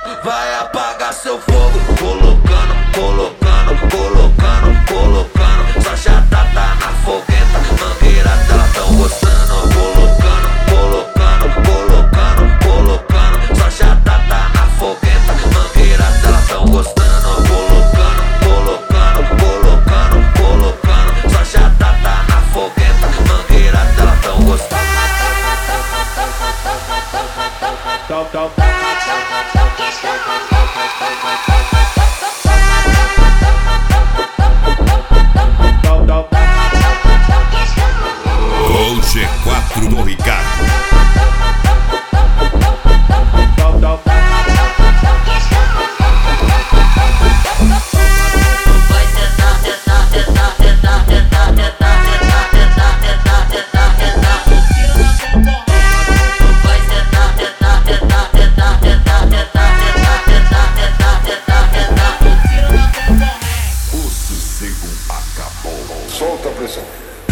vai apagar seu fogo. Colocando, colocando, colocando, colocando. Só chata tá na fogueta, mangueira dela tão gostando. Colocando, colocando, colocando, colocando. Só chata tá na fogueta, mangueira dela tão gostando. Colocando, colocando, colocando, colocando. Só chata tá na fogueta, mangueira dela tão gostando. O G4 do Ricardo. O sossego acabou. Solta a pressão.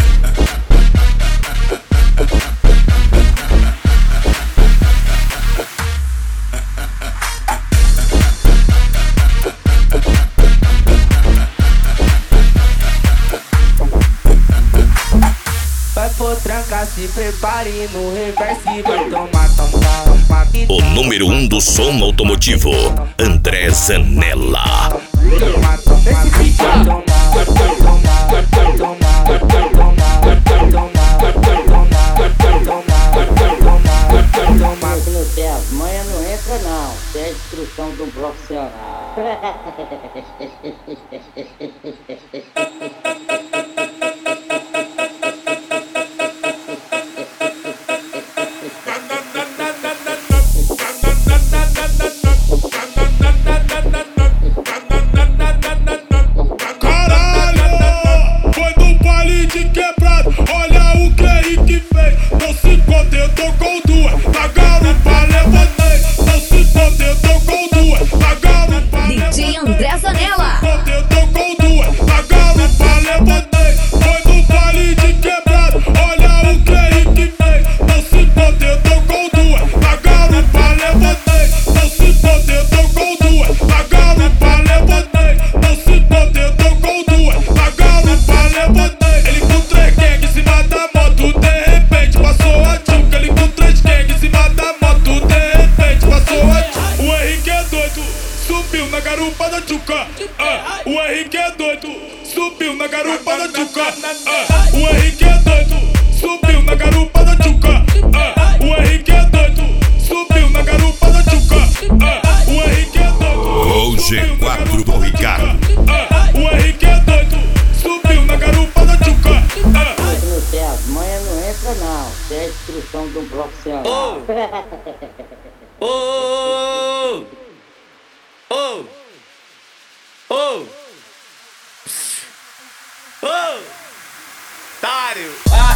Vai por tranca, se prepare no reverse e vai tomar, tomar. O número 1 do som automotivo, André Zanella. Esse bicho vai tomar, vai tomar, vai tomar, vai tomar, vai tomar, vai tomar, vai tomar, vai tomar, vai tomar. Se não tem as manhas, não entra não. Tem a instrução de um profissional. Caralho, foi no baile de quebrado. Olha o que Henrique fez. Não se contentou com duas. Na garupa levantei. Não se contentou com duas. Na garupa DJ André Zanella. contentou com duas. Na garupa levantei. Foi no baile de quebrado. Olha o que Henrique fez. Não se contentou com duas. Na garupa levantei. Não se contentou com duas. Na garupa levantei. Não se contentou com duas. Na garupa levantei. Ele com três gangues em cima da moto. De repente passou a tchuca. Ele com três gangues em cima da moto. De repente passou a tchuca. O Henrique é doido, subiu na garupa da tchuca. O Henrique é doido, subiu na garupa da tchuca. O Henrique é doido, subiu na garupa da tchuca. O Henrique é doido, subiu na garupa da tchuca. O Henrique é doido. O G4 do Ricardo. O Henrique é doido, subiu na garupa da tchuca. Se não tem as manhas, não entra não. Tem a instrução de um profissional. Oh, oh, oh, oh, otário.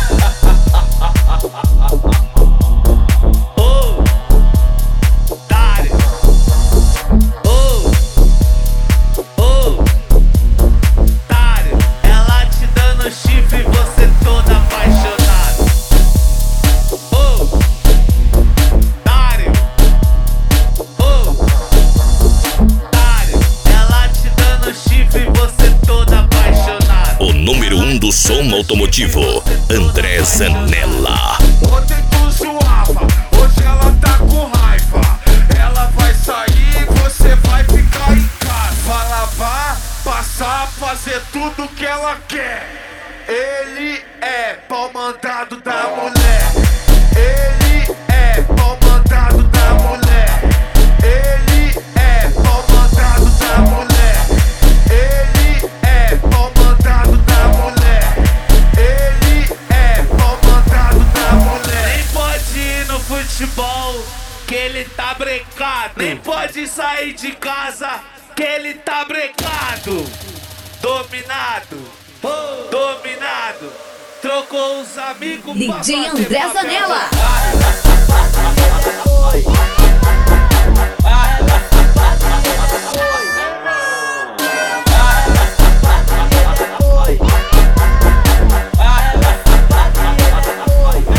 Oh, otário. Oh, oh, otário. Ela te dando chifre e você todo apaixonado. Oh, otário. Oh, otário. Ela te dando chifre e você todo apaixonado. O número 1 do som automotivo, André Zanella. Ontem tu zoava, hoje ela tá com raiva. Ela vai sair e você vai ficar em casa. Vai lavar, passar, fazer tudo que ela quer. Ele é pau mandado da mulher. Ele é pau mandado da mulher. Ele é pau mandado da mulher. Ele é pau mandado da mulher. Ele é pau mandado da mulher. Nem pode ir no futebol, que ele tá brecado. Nem pode sair de casa, que ele tá brecado. Dominado, dominado. Trocou os amigos pra DJ fazer André papel. Zanella.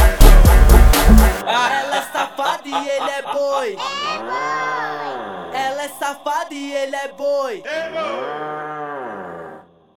Ela é safada e ele é boi. Ela é safado e ele é boi.